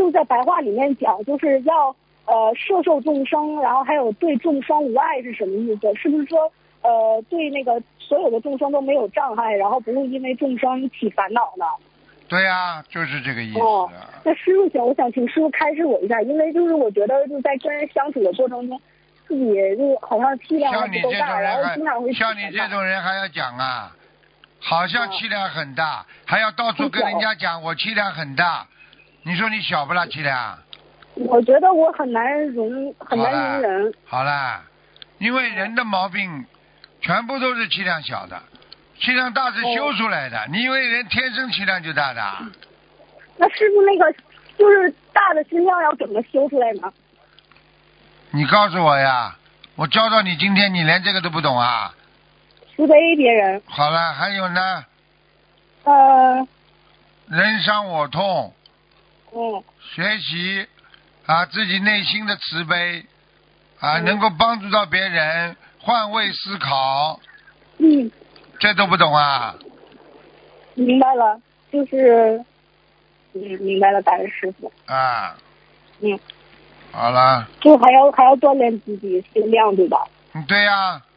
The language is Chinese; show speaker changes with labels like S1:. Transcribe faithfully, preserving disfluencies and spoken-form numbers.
S1: 傅在白话里面讲，就是要呃摄受众生，然后还有对众生无碍是什么意思？是不是说呃对那个所有的众生都没有障碍，然后不会因为众生起烦恼呢？
S2: 对呀、啊，就是这个意思、啊。
S1: 哦，那师傅想，我想请师傅开示我一下，因为就是我觉得就在跟人相处的过程中，自己就好像气量还不够大，然后经常会
S2: 像你这种人还要讲啊，好像气量很大，嗯、还要到处跟人家讲我气量很大，你说你小不啦气量？
S1: 我觉得我很难容，很难容人。
S2: 好啦，因为人的毛病全部都是气量小的。气量大是修出来的、哦，你以为人天生气量就大的？
S1: 那师傅，那个就是大的心量要怎么修出来呢？
S2: 你告诉我呀，我教到你今天，你连这个都不懂啊？
S1: 慈悲别人。
S2: 好了，还有呢？
S1: 呃。
S2: 人伤我痛。
S1: 嗯。
S2: 学习啊，自己内心的慈悲啊、
S1: 嗯，
S2: 能够帮助到别人，换位思考。
S1: 嗯。
S2: 这都不懂啊？
S1: 明白了，就是，嗯，明白了，感恩师傅。
S2: 啊。
S1: 嗯。
S2: 好了。
S1: 就还要还要锻炼自己心量，对吧？
S2: 嗯，对呀、啊。